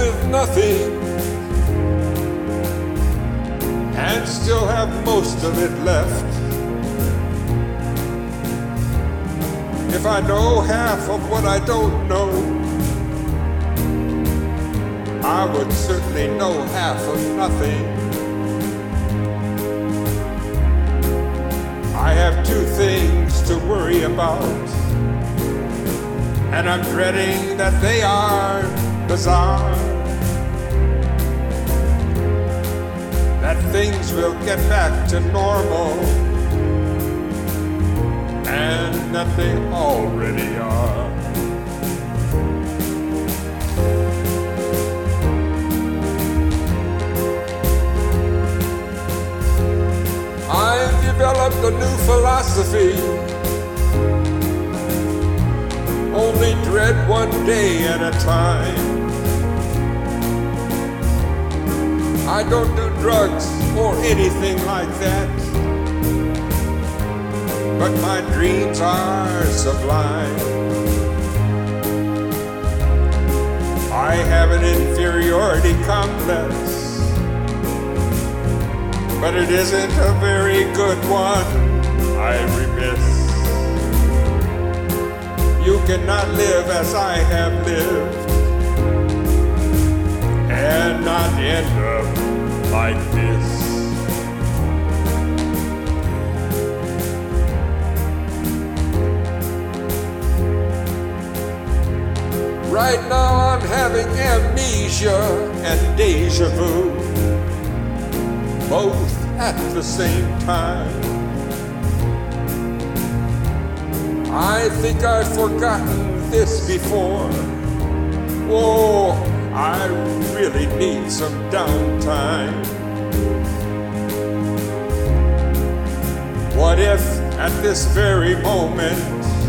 with nothing and still have most of it left. If I know half of what I don't know, I would certainly know half of nothing. I have two things to worry about, and I'm dreading that they are bizarre. That things will get back to normal, and that they already are. I've developed a new philosophy: only dread one day at a time. I don't do drugs or anything like that, but my dreams are sublime. I have an inferiority complex, but it isn't a very good one, I remiss. You cannot live as I have lived and not end up like this. Right now I'm having amnesia and deja vu, both at the same time. I think I've forgotten this before. Whoa, I really need some downtime. What if at this very moment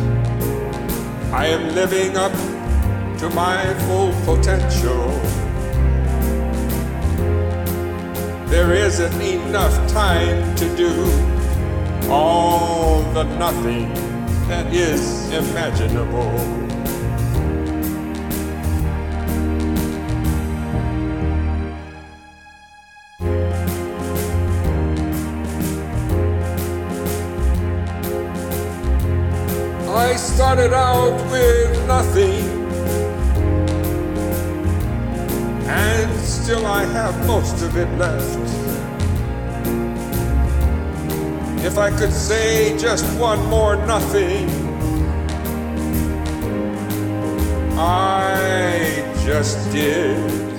I am living up to my full potential? There isn't enough time to do all the nothing that is imaginable. I started out with nothing, and still I have most of it left. If I could say just one more nothing, I just did.